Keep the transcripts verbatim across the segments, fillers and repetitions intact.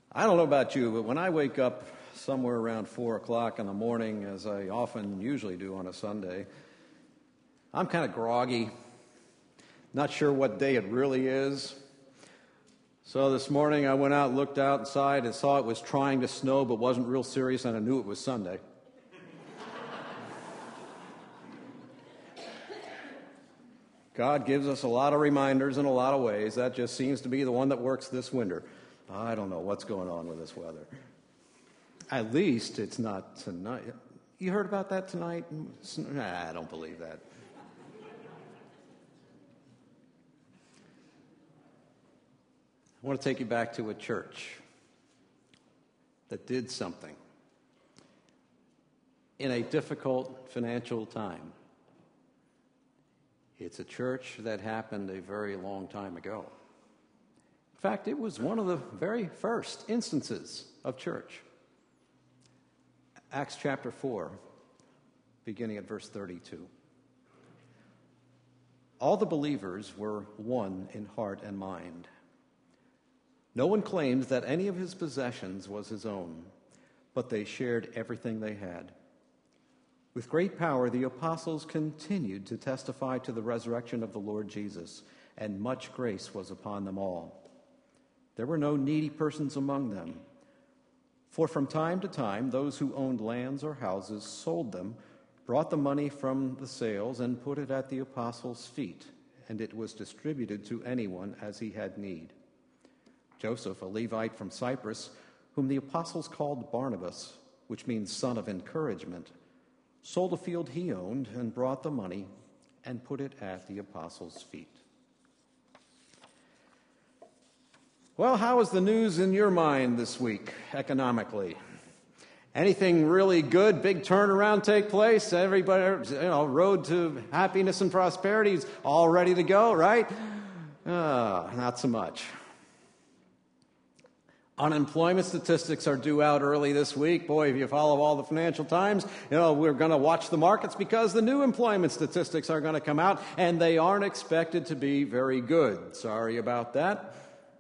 I don't know about you, but when I wake up somewhere around four o'clock in the morning, as I often usually do on a Sunday, I'm kind of groggy, not sure what day it really is. So this morning I went out, looked outside, and saw it was trying to snow, but wasn't real serious, and I knew it was Sunday. God gives us a lot of reminders in a lot of ways. That just seems to be the one that works this winter. I don't know what's going on with this weather. At least it's not tonight. You heard about that tonight? Nah, I don't believe that. I want to take you back to a church that did something in a difficult financial time. It's a church that happened a very long time ago. In fact, it was one of the very first instances of church. Acts chapter four, beginning at verse thirty-two. All the believers were one in heart and mind. No one claimed that any of his possessions was his own, but they shared everything they had. With great power, the apostles continued to testify to the resurrection of the Lord Jesus, and much grace was upon them all. There were no needy persons among them, for from time to time those who owned lands or houses sold them, brought the money from the sales, and put it at the apostles' feet, and it was distributed to anyone as he had need. Joseph, a Levite from Cyprus, whom the apostles called Barnabas, which means son of encouragement, sold a field he owned and brought the money and put it at the apostles' feet. Well, how is the news in your mind this week, economically? Anything really good, big turnaround take place? Everybody, you know, road to happiness and prosperity is all ready to go, right? Uh, not so much. Unemployment statistics are due out early this week. Boy, if you follow all the Financial Times, you know, we're going to watch the markets because the new employment statistics are going to come out, and they aren't expected to be very good. Sorry about that.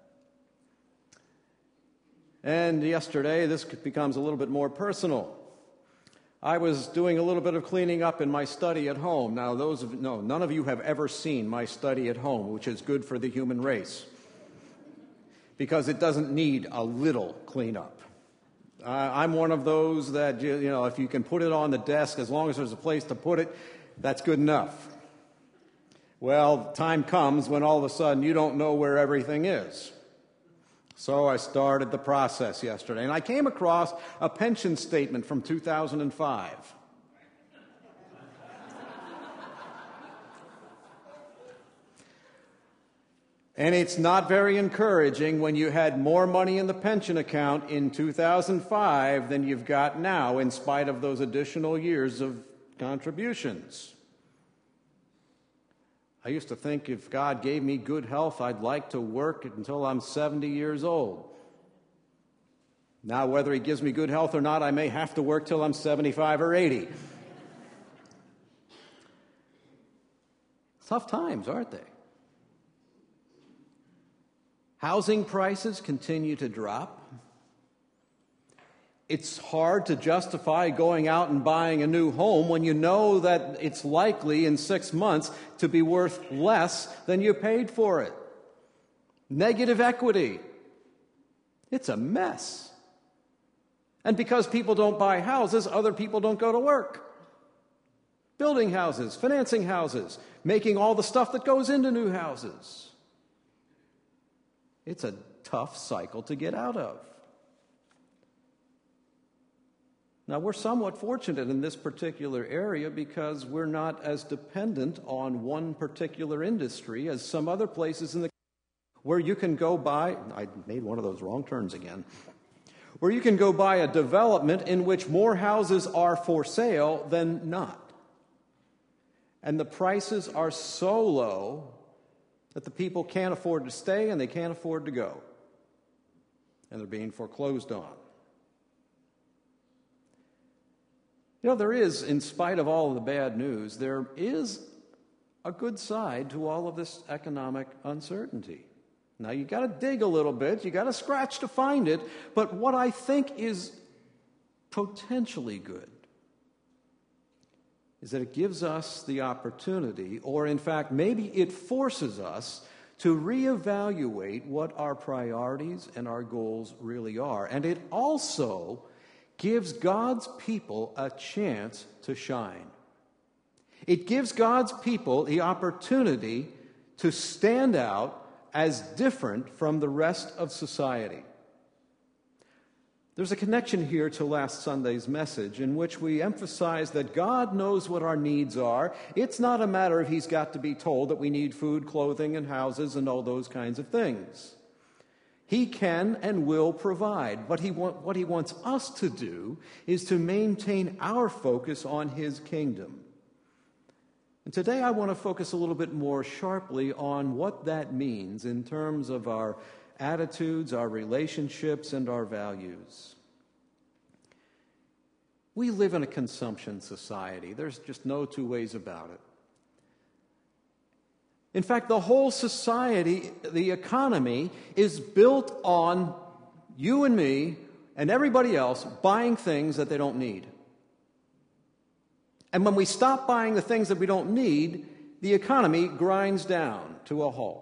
And yesterday, this becomes a little bit more personal. I was doing a little bit of cleaning up in my study at home. Now, those of, no, none of you have ever seen my study at home, which is good for the human race, because it doesn't need a little cleanup. Uh, I'm one of those that, you know, if you can put it on the desk, as long as there's a place to put it, that's good enough. Well, time comes when all of a sudden you don't know where everything is. So I started the process yesterday, and I came across a pension statement from two thousand five. And it's not very encouraging when you had more money in the pension account in two thousand five than you've got now, in spite of those additional years of contributions. I used to think if God gave me good health, I'd like to work until I'm seventy years old. Now, whether he gives me good health or not, I may have to work till I'm seventy-five or eighty. Tough times, aren't they? Housing prices continue to drop. It's hard to justify going out and buying a new home when you know that it's likely in six months to be worth less than you paid for it. Negative equity. It's a mess. And because people don't buy houses, other people don't go to work. Building houses, financing houses, making all the stuff that goes into new houses. It's a tough cycle to get out of. Now, we're somewhat fortunate in this particular area because we're not as dependent on one particular industry as some other places in the country where you can go buy, I made one of those wrong turns again, where you can go buy a development in which more houses are for sale than not. And the prices are so low that the people can't afford to stay and they can't afford to go. And they're being foreclosed on. You know, there is, in spite of all of the bad news, there is a good side to all of this economic uncertainty. Now, you got to dig a little bit, you got to scratch to find it, but what I think is potentially good is that it gives us the opportunity, or in fact, maybe it forces us to reevaluate what our priorities and our goals really are. And it also gives God's people a chance to shine. It gives God's people the opportunity to stand out as different from the rest of society. There's a connection here to last Sunday's message in which we emphasize that God knows what our needs are. It's not a matter of He's got to be told that we need food, clothing, and houses and all those kinds of things. He can and will provide. But he want, what He wants us to do is to maintain our focus on His kingdom. And today I want to focus a little bit more sharply on what that means in terms of our attitudes, our relationships, and our values. We live in a consumption society. There's just no two ways about it. In fact, the whole society, the economy, is built on you and me and everybody else buying things that they don't need. And when we stop buying the things that we don't need, the economy grinds down to a halt.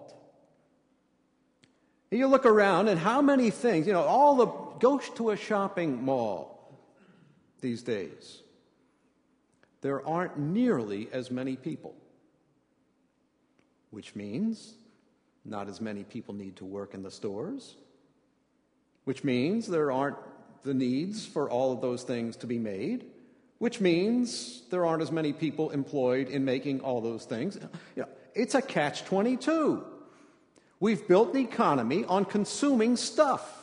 You look around and how many things, you know, all the, go to a shopping mall these days. There aren't nearly as many people, which means not as many people need to work in the stores, which means there aren't the needs for all of those things to be made, which means there aren't as many people employed in making all those things. You know, it's a catch twenty-two. We've built the economy on consuming stuff.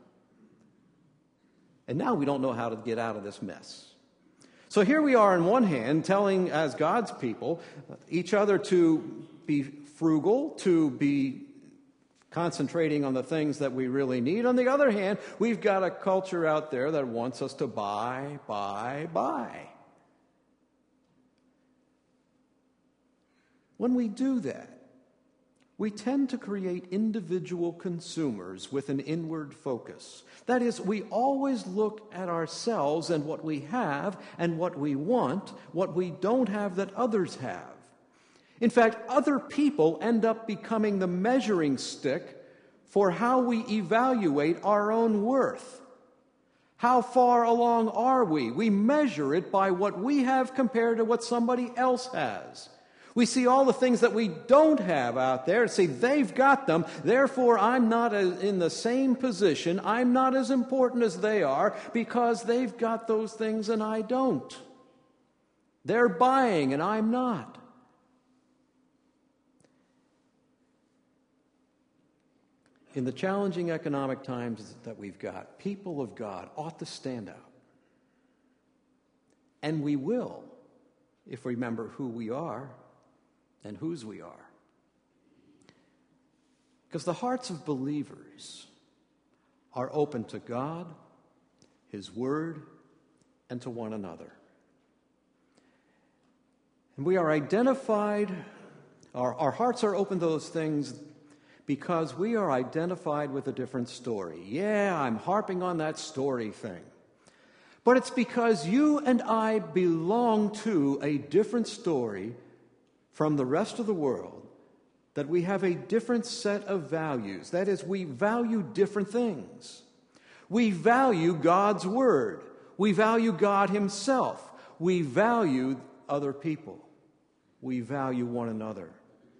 And now we don't know how to get out of this mess. So here we are on one hand telling, as God's people, each other to be frugal, to be concentrating on the things that we really need. On the other hand, we've got a culture out there that wants us to buy, buy, buy. When we do that, we tend to create individual consumers with an inward focus. That is, we always look at ourselves and what we have and what we want, what we don't have that others have. In fact, other people end up becoming the measuring stick for how we evaluate our own worth. How far along are we? We measure it by what we have compared to what somebody else has. We see all the things that we don't have out there and say, they've got them, therefore I'm not in the same position, I'm not as important as they are, because they've got those things and I don't. They're buying and I'm not. In the challenging economic times that we've got, people of God ought to stand out. And we will, if we remember who we are and whose we are. Because the hearts of believers are open to God, His Word, and to one another. And we are identified, our, our hearts are open to those things because we are identified with a different story. Yeah, I'm harping on that story thing. But it's because you and I belong to a different story from the rest of the world, that we have a different set of values. That is, we value different things. We value God's Word. We value God Himself. We value other people. We value one another.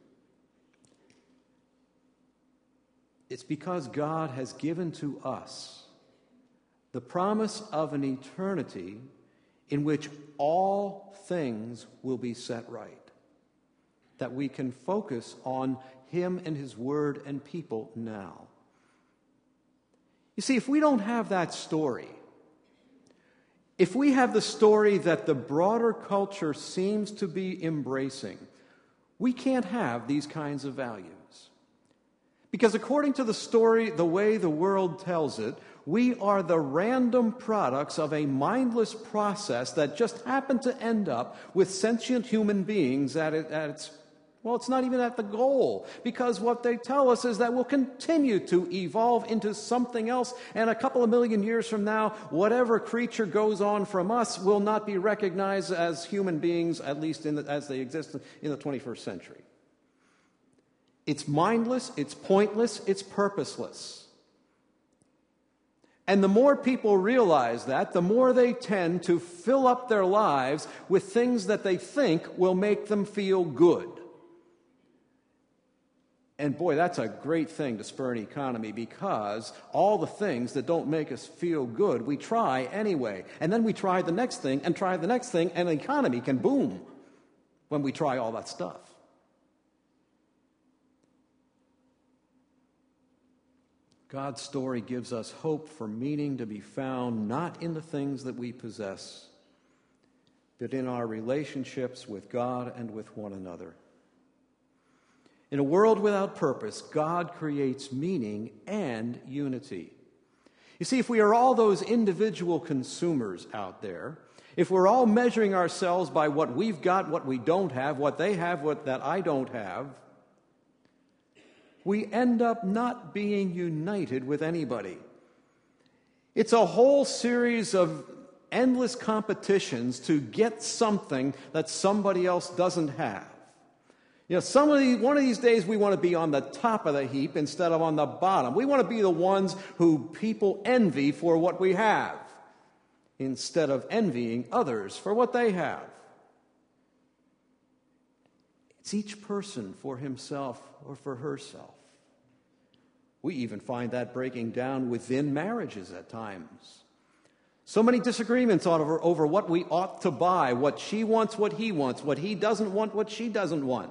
It's because God has given to us the promise of an eternity in which all things will be set right, that we can focus on Him and His Word and people now. You see, if we don't have that story, if we have the story that the broader culture seems to be embracing, we can't have these kinds of values. Because according to the story, the way the world tells it, we are the random products of a mindless process that just happened to end up with sentient human beings at, it, at its Well, it's not even at the goal, because what they tell us is that we'll continue to evolve into something else, and a couple of million years from now, whatever creature goes on from us will not be recognized as human beings, at least in the, as they exist in the twenty-first century. It's mindless, it's pointless, it's purposeless. And the more people realize that, the more they tend to fill up their lives with things that they think will make them feel good. And boy, that's a great thing to spur an economy, because all the things that don't make us feel good, we try anyway. And then we try the next thing and try the next thing, and the economy can boom when we try all that stuff. God's story gives us hope for meaning to be found not in the things that we possess, but in our relationships with God and with one another. In a world without purpose, God creates meaning and unity. You see, if we are all those individual consumers out there, if we're all measuring ourselves by what we've got, what we don't have, what they have, what that I don't have, we end up not being united with anybody. It's a whole series of endless competitions to get something that somebody else doesn't have. You know, some of these, one of these days we want to be on the top of the heap instead of on the bottom. We want to be the ones who people envy for what we have, instead of envying others for what they have. It's each person for himself or for herself. We even find that breaking down within marriages at times. So many disagreements over, over what we ought to buy, what she wants, what he wants, what he doesn't want, what she doesn't want.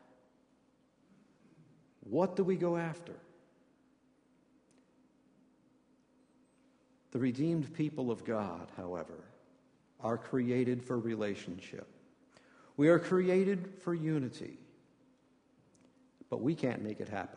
What do we go after? The redeemed people of God, however, are created for relationship. We are created for unity, but we can't make it happen.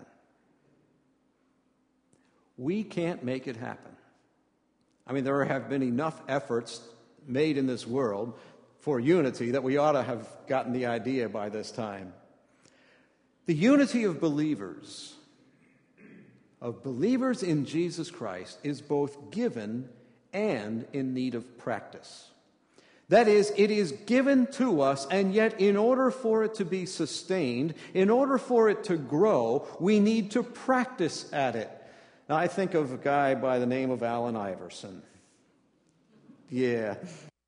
We can't make it happen. I mean, there have been enough efforts made in this world for unity that we ought to have gotten the idea by this time. The unity of believers, of believers in Jesus Christ, is both given and in need of practice. That is, it is given to us, and yet in order for it to be sustained, in order for it to grow, we need to practice at it. Now, I think of a guy by the name of Allen Iverson. Yeah.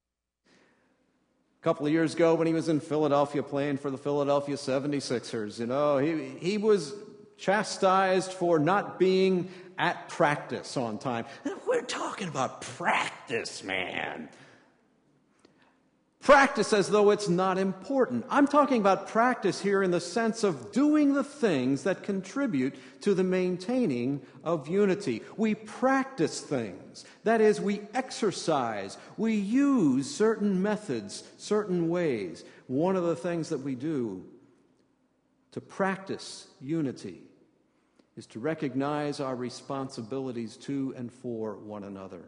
A couple of years ago when he was in Philadelphia playing for the Philadelphia seventy-sixers, you know, he, he was chastised for not being at practice on time. We're talking about practice, man. Practice as though it's not important. I'm talking about practice here in the sense of doing the things that contribute to the maintaining of unity. We practice things. That is, we exercise. We use certain methods, certain ways. One of the things that we do to practice unity is to recognize our responsibilities to and for one another.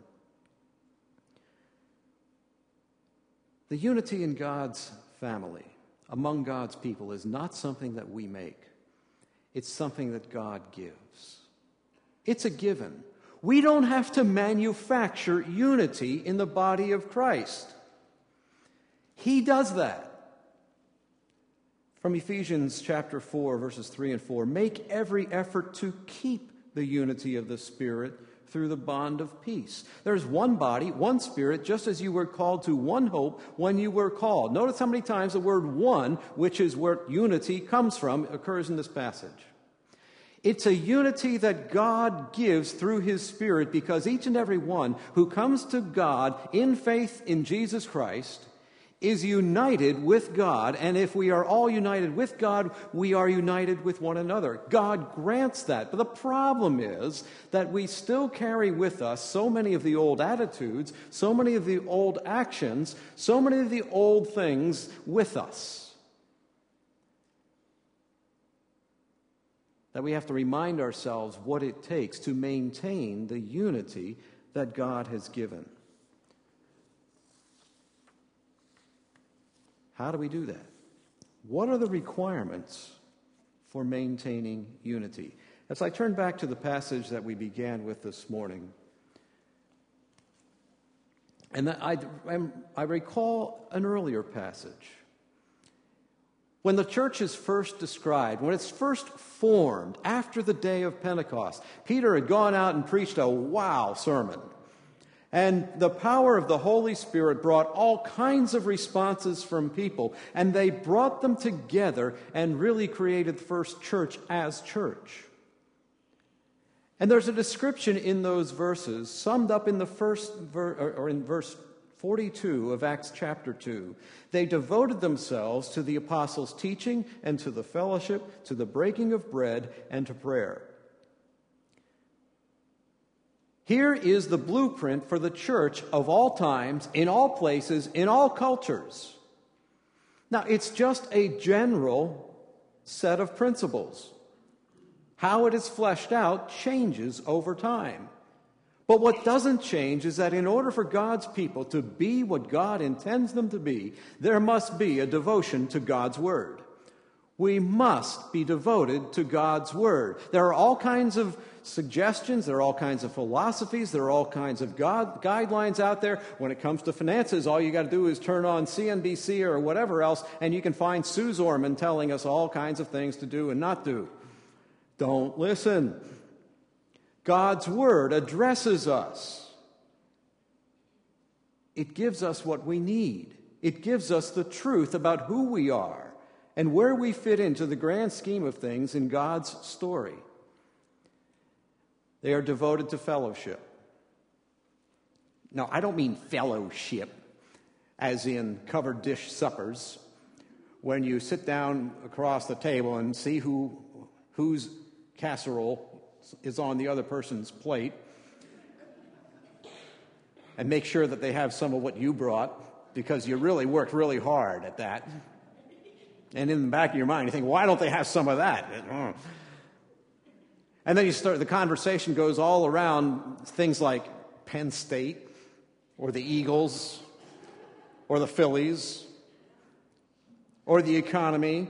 The unity in God's family, among God's people, is not something that we make. It's something that God gives. It's a given. We don't have to manufacture unity in the body of Christ. He does that. From Ephesians chapter four, verses three and four, make every effort to keep the unity of the Spirit through the bond of peace. There's one body, one Spirit, just as you were called to one hope when you were called. Notice how many times the word one, which is where unity comes from, occurs in this passage. It's a unity that God gives through His Spirit, because each and every one who comes to God in faith in Jesus Christ is united with God, and if we are all united with God, we are united with one another. God grants that. But the problem is that we still carry with us so many of the old attitudes, so many of the old actions, so many of the old things with us, that we have to remind ourselves what it takes to maintain the unity that God has given. How do we do that? What are the requirements for maintaining unity? As I turn back to the passage that we began with this morning, and I, I recall an earlier passage. When the church is first described, when it's first formed after the day of Pentecost, Peter had gone out and preached a wow sermon. And the power of the Holy Spirit brought all kinds of responses from people, and they brought them together and really created the first church as church. And there's a description in those verses summed up in the first ver- or in verse forty-two of Acts chapter two. They devoted themselves to the apostles' teaching and to the fellowship, to the breaking of bread and to prayer. Here is the blueprint for the church of all times, in all places, in all cultures. Now, it's just a general set of principles. How it is fleshed out changes over time. But what doesn't change is that in order for God's people to be what God intends them to be, there must be a devotion to God's Word. We must be devoted to God's Word. There are all kinds of suggestions, there are all kinds of philosophies, there are all kinds of God, guidelines out there. When it comes to finances, all you got to do is turn on C N B C or whatever else, and you can find Sue Zorman telling us all kinds of things to do and not do. Don't listen. God's Word addresses us. It gives us what we need. It gives us the truth about who we are and where we fit into the grand scheme of things in God's story. They are devoted to fellowship. Now, I don't mean fellowship as in covered dish suppers, when you sit down across the table and see who whose casserole is on the other person's plate and make sure that they have some of what you brought because you really worked really hard at that. And in the back of your mind, you think, why don't they have some of that? And then you start, the conversation goes all around things like Penn State or the Eagles or the Phillies or the economy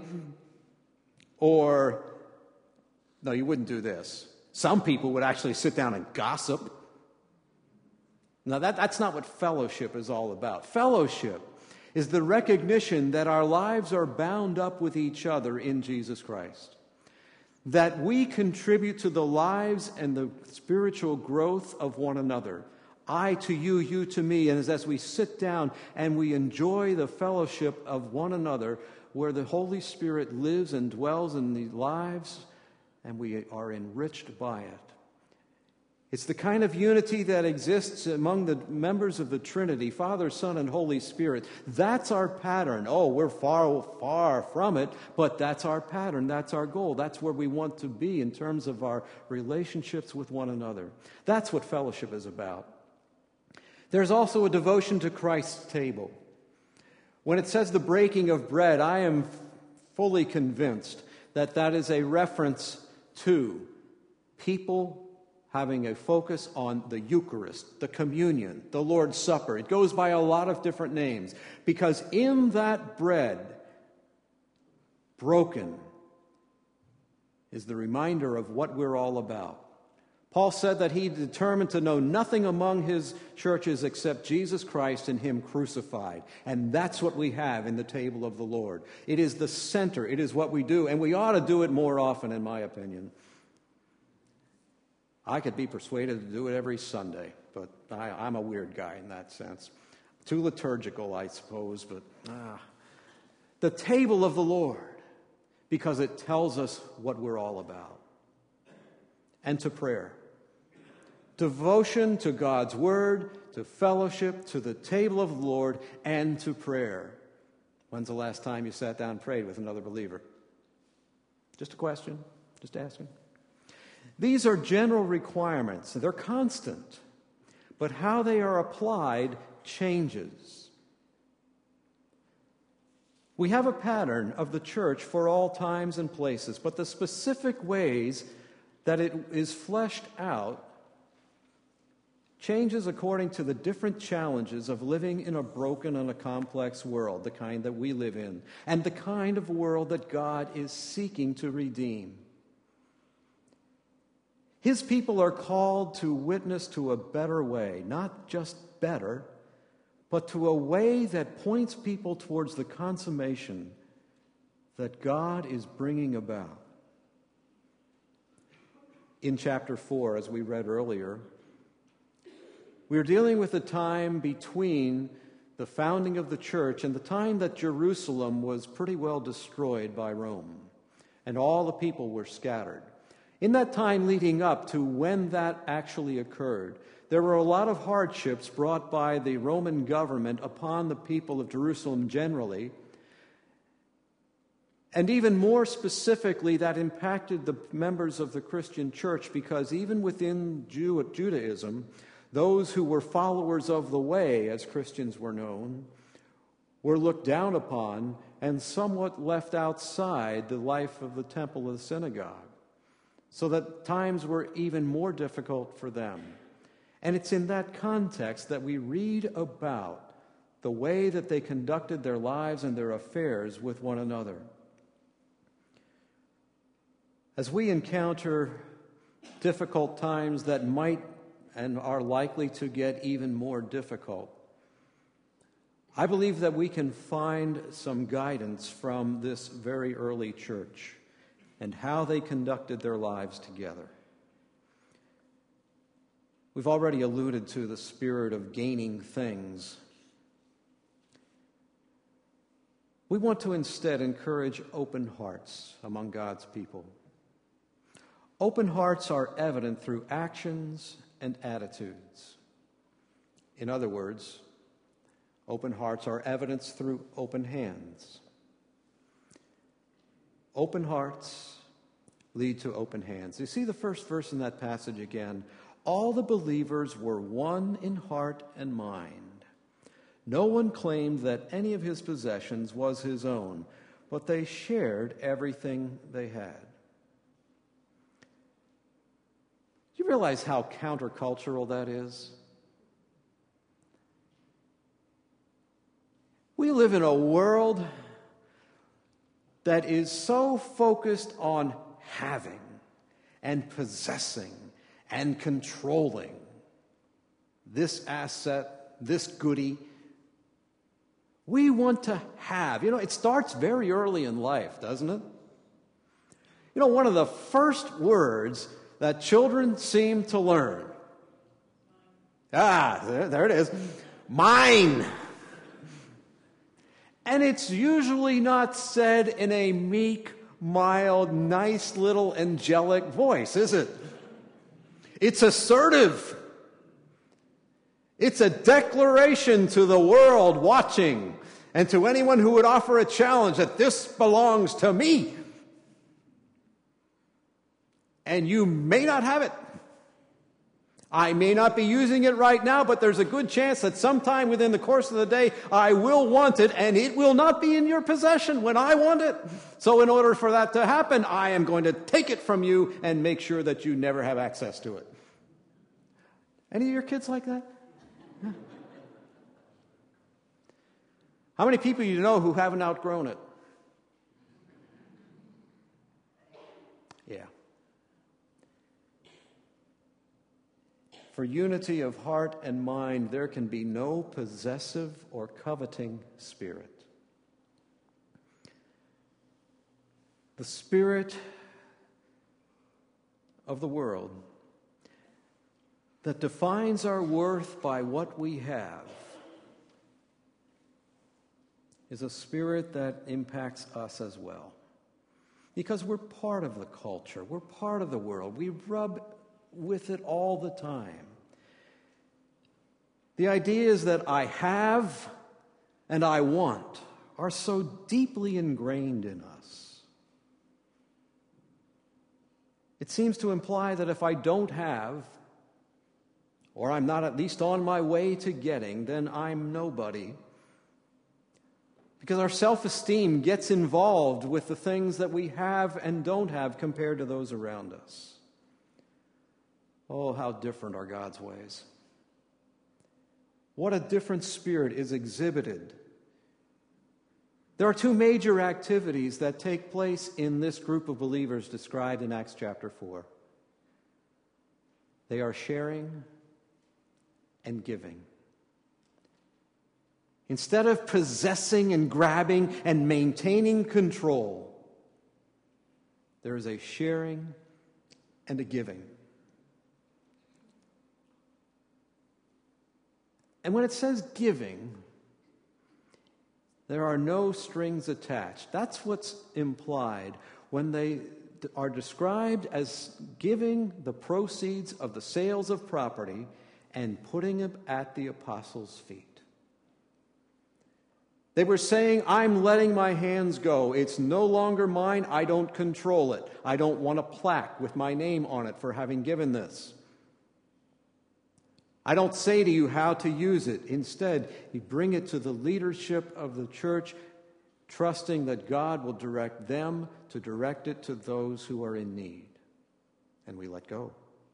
or, no, you wouldn't do this. Some people would actually sit down and gossip. Now, that, that's not what fellowship is all about. Fellowship is the recognition that our lives are bound up with each other in Jesus Christ. That we contribute to the lives and the spiritual growth of one another. I to you, you to me. And as, as we sit down and we enjoy the fellowship of one another, where the Holy Spirit lives and dwells in the lives, and we are enriched by it. It's the kind of unity that exists among the members of the Trinity, Father, Son, and Holy Spirit. That's our pattern. Oh, we're far, far from it, but that's our pattern. That's our goal. That's where we want to be in terms of our relationships with one another. That's what fellowship is about. There's also a devotion to Christ's table. When it says the breaking of bread, I am fully convinced that that is a reference to people having a focus on the Eucharist, the communion, the Lord's Supper. It goes by a lot of different names because in that bread, broken, is the reminder of what we're all about. Paul said that he determined to know nothing among his churches except Jesus Christ and Him crucified. And that's what we have in the table of the Lord. It is the center. It is what we do. And we ought to do it more often, in my opinion. I could be persuaded to do it every Sunday, but I, I'm a weird guy in that sense. Too liturgical, I suppose, but ah. The table of the Lord, because it tells us what we're all about. And to prayer. Devotion to God's Word, to fellowship, to the table of the Lord, and to prayer. When's the last time you sat down and prayed with another believer? Just a question, just asking. These are general requirements. They're constant. But how they are applied changes. We have a pattern of the church for all times and places, but the specific ways that it is fleshed out changes according to the different challenges of living in a broken and a complex world, the kind that we live in, and the kind of world that God is seeking to redeem. His people are called to witness to a better way, not just better, but to a way that points people towards the consummation that God is bringing about. In chapter four, as we read earlier, we're dealing with the time between the founding of the church and the time that Jerusalem was pretty well destroyed by Rome, and all the people were scattered. In that time leading up to when that actually occurred, there were a lot of hardships brought by the Roman government upon the people of Jerusalem generally, and even more specifically, that impacted the members of the Christian church, because even within Jew- Judaism, those who were followers of the way, as Christians were known, were looked down upon and somewhat left outside the life of the temple and the synagogue, so that times were even more difficult for them. And it's in that context that we read about the way that they conducted their lives and their affairs with one another. As we encounter difficult times that might and are likely to get even more difficult, I believe that we can find some guidance from this very early church and how they conducted their lives together. We've already alluded to the spirit of gaining things. We want to instead encourage open hearts among God's people. Open hearts are evident through actions and attitudes. In other words, open hearts are evidenced through open hands. Open hearts lead to open hands. You see the first verse in that passage again. All the believers were one in heart and mind. No one claimed that any of his possessions was his own, but they shared everything they had. Do you realize how countercultural that is? We live in a world that is so focused on having and possessing and controlling this asset, this goodie. We want to have. You know, it starts very early in life, doesn't it? You know, one of the first words that children seem to learn. Ah, there, there it is. Mine. And it's usually not said in a meek, mild, nice little angelic voice, is it? It's assertive. It's a declaration to the world watching and to anyone who would offer a challenge that this belongs to me. And you may not have it. I may not be using it right now, but there's a good chance that sometime within the course of the day, I will want it, and it will not be in your possession when I want it. So in order for that to happen, I am going to take it from you and make sure that you never have access to it. Any of your kids like that? Yeah. How many people you know who haven't outgrown it? Yeah. For unity of heart and mind, there can be no possessive or coveting spirit. The spirit of the world that defines our worth by what we have is a spirit that impacts us as well. Because we're part of the culture, we're part of the world, we rub with it all the time. The ideas that I have and I want are so deeply ingrained in us. It seems to imply that if I don't have, or I'm not at least on my way to getting, then I'm nobody. Because our self-esteem gets involved with the things that we have and don't have compared to those around us. Oh, how different are God's ways. What a different spirit is exhibited. There are two major activities that take place in this group of believers described in Acts chapter four. They are sharing and giving. Instead of possessing and grabbing and maintaining control, there is a sharing and a giving. And when it says giving, there are no strings attached. That's what's implied when they are described as giving the proceeds of the sales of property and putting it at the apostles' feet. They were saying, I'm letting my hands go. It's no longer mine. I don't control it. I don't want a plaque with my name on it for having given this. I don't say to you how to use it. Instead, you bring it to the leadership of the church, trusting that God will direct them to direct it to those who are in need. And we let go.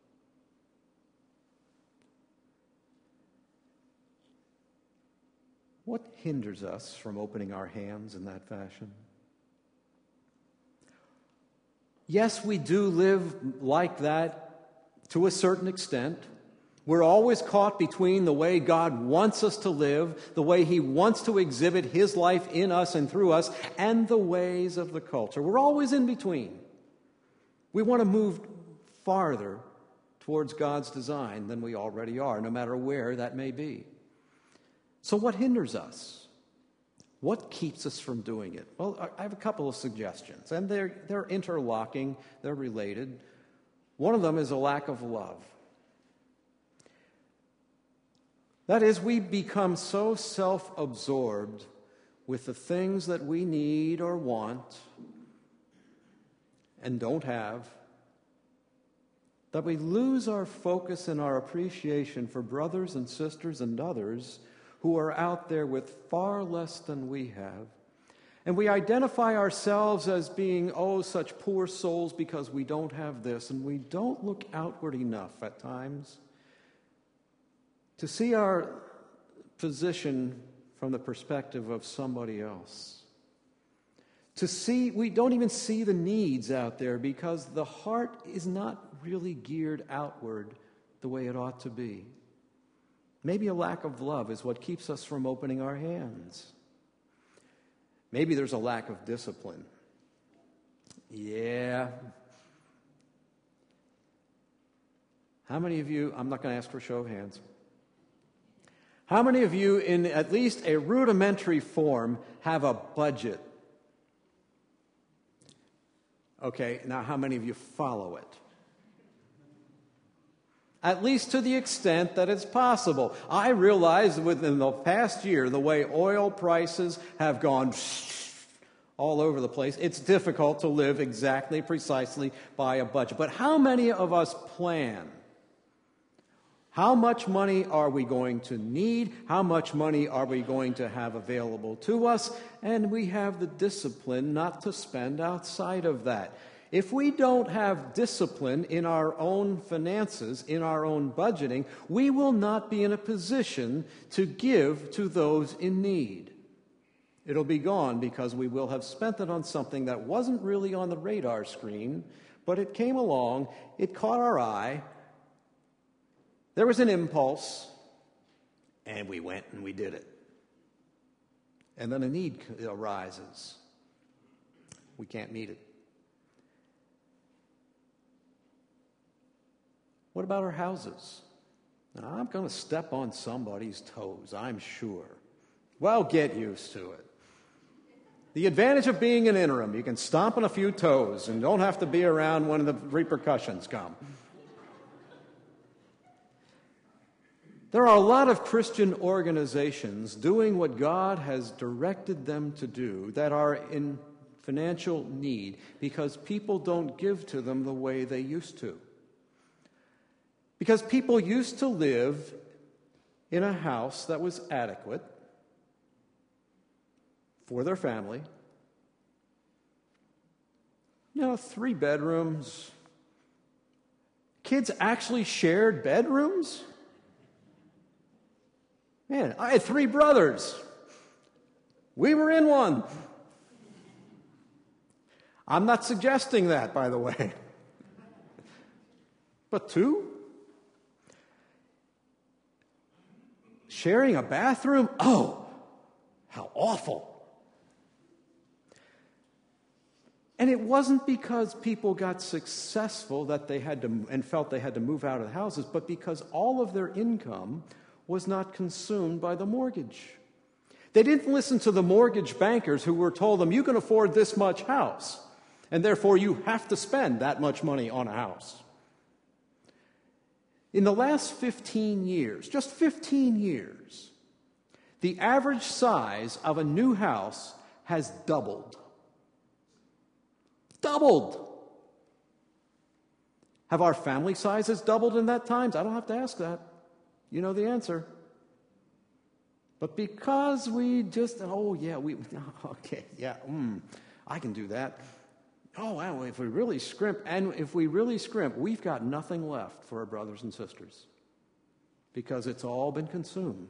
What hinders us from opening our hands in that fashion? Yes, we do live like that to a certain extent. We're always caught between the way God wants us to live, the way He wants to exhibit His life in us and through us, and the ways of the culture. We're always in between. We want to move farther towards God's design than we already are, no matter where that may be. So what hinders us? What keeps us from doing it? Well, I have a couple of suggestions, and they're, they're interlocking, they're related. One of them is a lack of love. That is, we become so self-absorbed with the things that we need or want and don't have that we lose our focus and our appreciation for brothers and sisters and others who are out there with far less than we have. And we identify ourselves as being, oh, such poor souls because we don't have this, and we don't look outward enough at times to see our position from the perspective of somebody else. To see, we don't even see the needs out there because the heart is not really geared outward the way it ought to be. Maybe a lack of love is what keeps us from opening our hands. Maybe there's a lack of discipline. Yeah. How many of you, I'm not going to ask for a show of hands, how many of you, in at least a rudimentary form, have a budget? Okay, now how many of you follow it? At least to the extent that it's possible. I realize within the past year, the way oil prices have gone all over the place, it's difficult to live exactly, precisely by a budget. But how many of us plan? How much money are we going to need? How much money are we going to have available to us? And we have the discipline not to spend outside of that. If we don't have discipline in our own finances, in our own budgeting, we will not be in a position to give to those in need. It'll be gone because we will have spent it on something that wasn't really on the radar screen, but it came along, it caught our eye, there was an impulse, and we went and we did it. And then a need arises. We can't meet it. What about our houses? Now, I'm going to step on somebody's toes, I'm sure. Well, get used to it. The advantage of being an interim, you can stomp on a few toes and don't have to be around when the repercussions come. There are a lot of Christian organizations doing what God has directed them to do that are in financial need because people don't give to them the way they used to. Because people used to live in a house that was adequate for their family. You know, three bedrooms. Kids actually shared bedrooms? Man, I had three brothers. We were in one. I'm not suggesting that, by the way. But two? Sharing a bathroom? Oh, how awful. And it wasn't because people got successful that they had to and felt they had to move out of the houses, but because all of their income was not consumed by the mortgage. They didn't listen to the mortgage bankers who were told them, you can afford this much house, and therefore you have to spend that much money on a house. In the last fifteen years, just fifteen years, the average size of a new house has doubled. Doubled. Have our family sizes doubled in that time? I don't have to ask that. You know the answer. But because we just, oh yeah, we, okay, yeah, mm, I can do that. Oh, wow, if we really scrimp, and if we really scrimp, we've got nothing left for our brothers and sisters because it's all been consumed.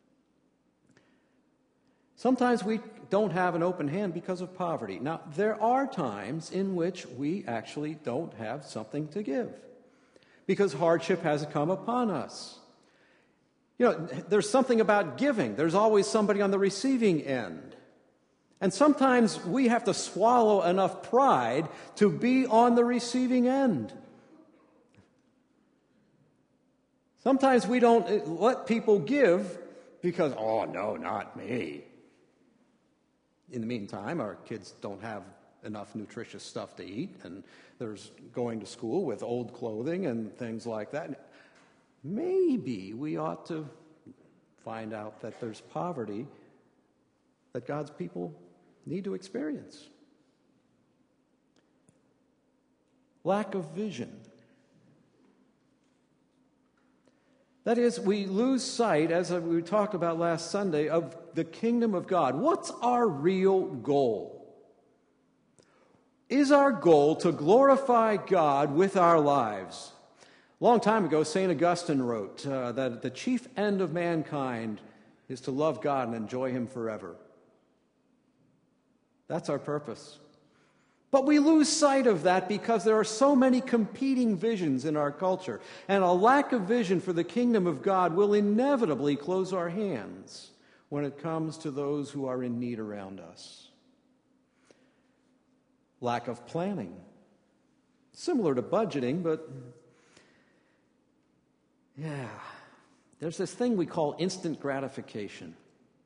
Sometimes we don't have an open hand because of poverty. Now, there are times in which we actually don't have something to give because hardship has come upon us. You know, there's something about giving. There's always somebody on the receiving end. And sometimes we have to swallow enough pride to be on the receiving end. Sometimes we don't let people give because, oh, no, not me. In the meantime, our kids don't have enough nutritious stuff to eat, and there's going to school with old clothing and things like that. Maybe we ought to find out that there's poverty that God's people need to experience. Lack of vision. That is, we lose sight, as we talked about last Sunday, of the kingdom of God. What's our real goal? Is our goal to glorify God with our lives? A long time ago, Saint Augustine wrote uh, that the chief end of mankind is to love God and enjoy Him forever. That's our purpose. But we lose sight of that because there are so many competing visions in our culture, and a lack of vision for the kingdom of God will inevitably close our hands when it comes to those who are in need around us. Lack of planning. Similar to budgeting, but yeah, there's this thing we call instant gratification.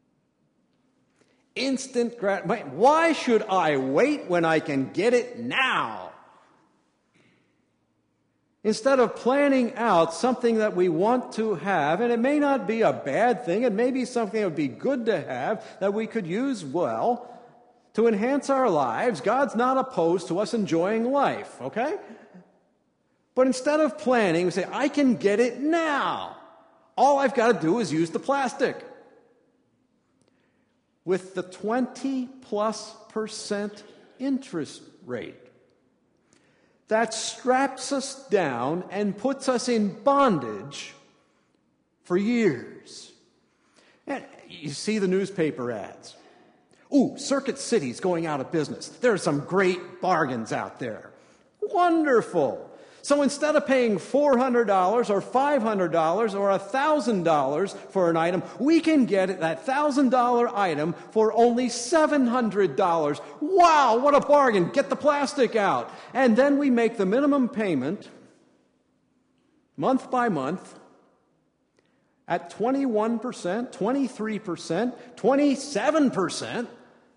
Instant gratification. Why should I wait when I can get it now? Instead of planning out something that we want to have, and it may not be a bad thing, it may be something that would be good to have, that we could use well to enhance our lives. God's not opposed to us enjoying life, okay? But instead of planning, we say, I can get it now. All I've got to do is use the plastic. With the twenty plus percent interest rate. That straps us down and puts us in bondage for years. And you see the newspaper ads. Ooh, Circuit City's going out of business. There are some great bargains out there. Wonderful. So instead of paying four hundred dollars or five hundred dollars or one thousand dollars for an item, we can get that one thousand dollars item for only seven hundred dollars. Wow, what a bargain. Get the plastic out. And then we make the minimum payment month by month at twenty-one percent, twenty-three percent, twenty-seven percent.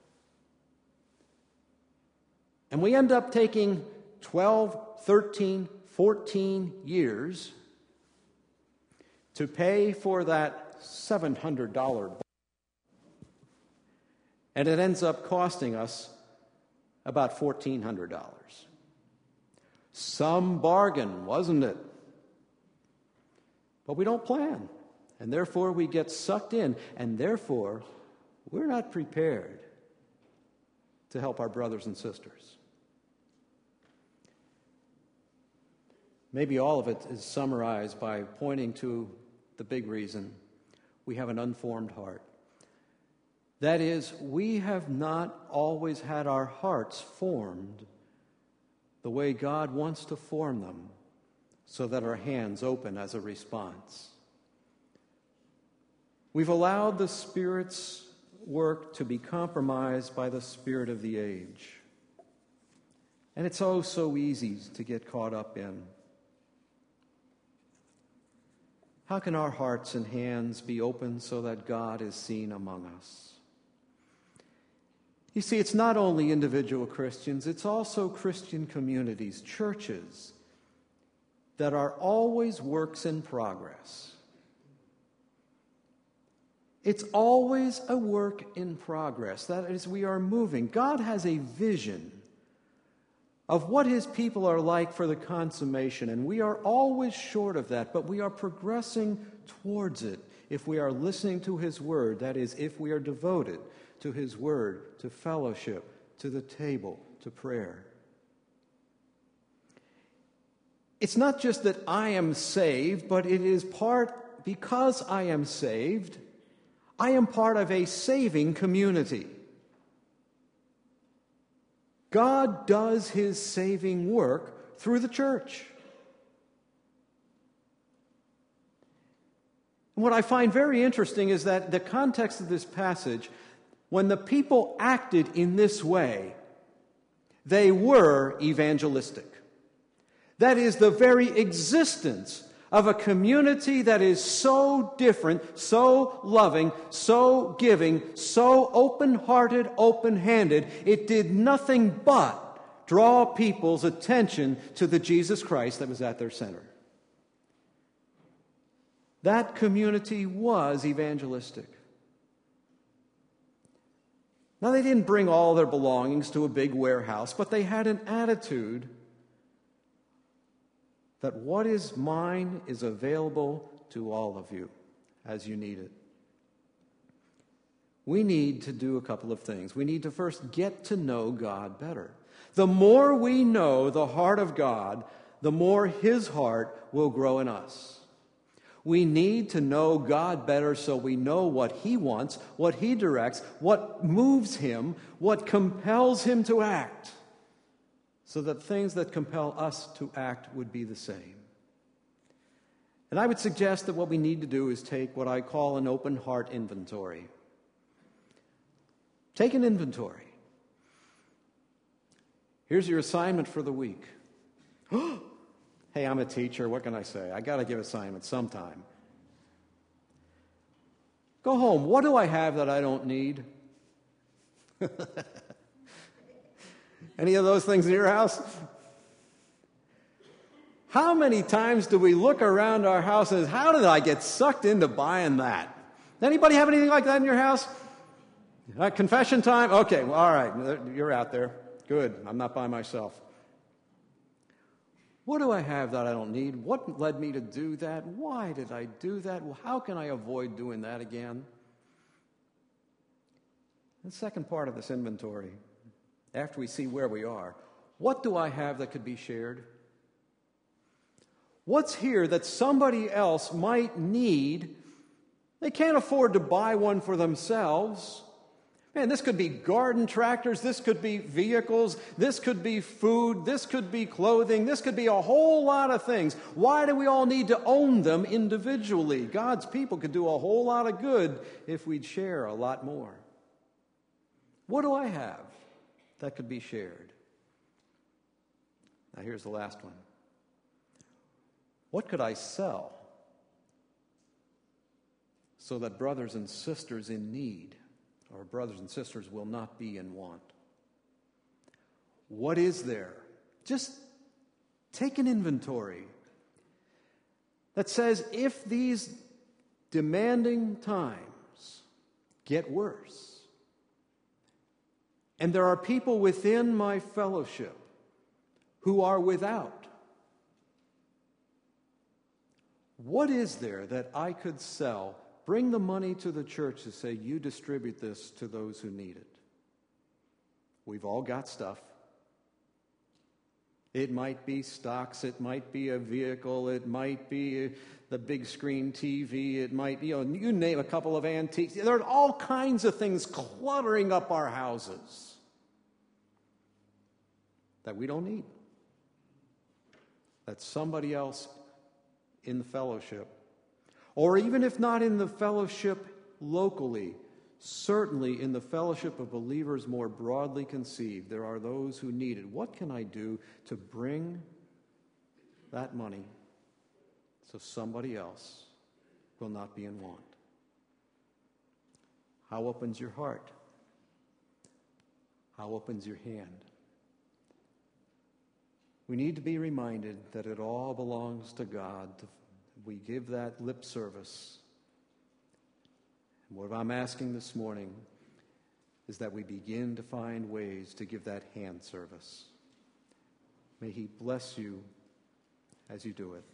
And we end up taking twelve, thirteen, fourteen years to pay for that seven hundred dollars. And it ends up costing us about fourteen hundred dollars. Some bargain, wasn't it? But we don't plan. And therefore we get sucked in. And therefore we're not prepared to help our brothers and sisters. Maybe all of it is summarized by pointing to the big reason. we have an unformed heart. That is, we have not always had our hearts formed the way God wants to form them, so that our hands open as a response. We've allowed the Spirit's work to be compromised by the spirit of the age. And it's oh so easy to get caught up in. How can our hearts and hands be open so that God is seen among us? You see, it's not only individual Christians, it's also Christian communities, churches, that are always works in progress. It's always a work in progress. That is, we are moving. God has a vision of what his people are like for the consummation, and we are always short of that, but we are progressing towards it if we are listening to his word. That is, if we are devoted to his word, to fellowship, to the table, to prayer. It's not just that I am saved, but it is part, because I am saved, I am part of a saving community. God does his saving work through the church. And what I find very interesting is that the context of this passage, when the people acted in this way, they were evangelistic. That is, the very existence of a community that is so different, so loving, so giving, so open-hearted, open-handed, it did nothing but draw people's attention to the Jesus Christ that was at their center. That community was evangelistic. Now, they didn't bring all their belongings to a big warehouse, but they had an attitude that what is mine is available to all of you as you need it. We need to do a couple of things. We need to first get to know God better. The more we know the heart of God, the more his heart will grow in us. We need to know God better so we know what he wants, what he directs, what moves him, what compels him to act, so that things that compel us to act would be the same. And I would suggest that what we need to do is take what I call an open heart inventory. Take an inventory. Here's your assignment for the week. Hey, I'm a teacher. What can I say? I got to give assignments sometime. Go home. What do I have that I don't need? Any of those things in your house? How many times do we look around our house and say, how did I get sucked into buying that? Anybody have anything like that in your house? Uh, confession time? Okay, well, all right. You're out there. Good. I'm not by myself. What do I have that I don't need? What led me to do that? Why did I do that? Well, how can I avoid doing that again? The second part of this inventory, after we see where we are, what do I have that could be shared? What's here that somebody else might need? They can't afford to buy one for themselves. Man, this could be garden tractors, this could be vehicles, this could be food, this could be clothing, this could be a whole lot of things. Why do we all need to own them individually? God's people could do a whole lot of good if we'd share a lot more. What do I have that could be shared? Now here's the last one. What could I sell so that brothers and sisters in need, our brothers and sisters, will not be in want? What is there? Just take an inventory that says if these demanding times get worse, and there are people within my fellowship who are without, what is there that I could sell? Bring the money to the church to say, you distribute this to those who need it. We've all got stuff. It might be stocks, it might be a vehicle, it might be the big screen T V, it might be, you know, you name a couple of antiques. There are all kinds of things cluttering up our houses that we don't need, that somebody else in the fellowship, or even if not in the fellowship locally, certainly in the fellowship of believers more broadly conceived, there are those who need it. What can I do to bring that money so somebody else will not be in want? How opens your heart? How opens your hand? We need to be reminded that it all belongs to God. We give that lip service. And what I'm asking this morning is that we begin to find ways to give that hand service. May He bless you as you do it.